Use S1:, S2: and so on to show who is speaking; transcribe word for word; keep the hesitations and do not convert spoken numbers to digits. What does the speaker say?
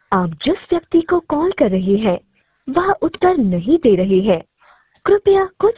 S1: आप जिस व्यक्ति को कॉल कर रहे हैं वह उत्तर नहीं दे रहे हैं। कृपया कुछ